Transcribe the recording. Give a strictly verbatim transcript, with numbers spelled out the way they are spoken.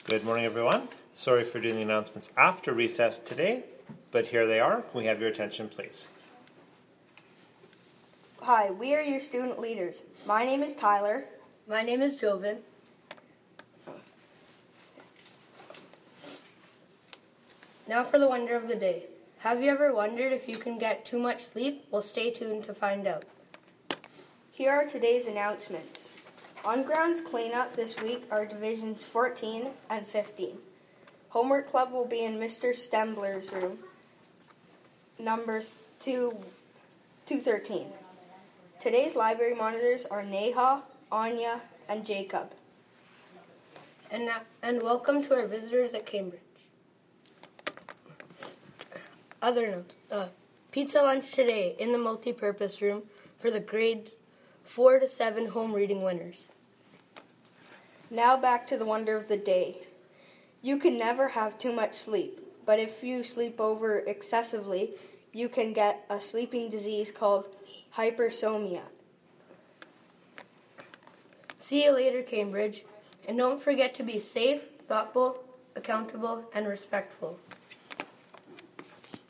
Good morning, everyone. Sorry for doing the announcements after recess today, but here they are. Can we have your attention, please? Hi, we are your student leaders. My name is Tyler. My name is Joven. Now for the wonder of the day. Have you ever wondered if you can get too much sleep? Well, stay tuned to find out. Here are today's announcements. On grounds cleanup this week are divisions fourteen and fifteen. Homework club will be in Mister Stembler's room, number two thirteen. Today's library monitors are Neha, Anya, and Jacob. And, now, and welcome to our visitors at Cambridge. Other note, uh, pizza lunch today in the multi-purpose room for the grade four to seven home reading winners. Now back to the wonder of the day. You can never have too much sleep, but if you sleep over excessively, you can get a sleeping disease called hypersomnia. See you later, Cambridge, and don't forget to be safe, thoughtful, accountable, and respectful.